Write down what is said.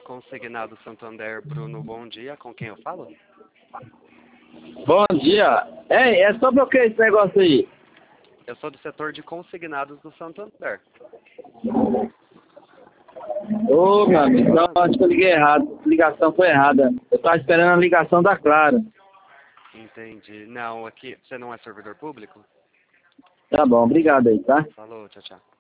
Consignado Santander, Bruno, bom dia. Com quem eu falo? Bom dia. É sobre o que esse negócio aí? Eu sou do setor de consignados do Santander. Ô, meu amigo, então acho que eu liguei errado. A ligação foi errada. Eu estava esperando a ligação da Clara. Entendi. Não, aqui, você não é servidor público? Tá bom, obrigado aí, tá? Falou, tchau, tchau.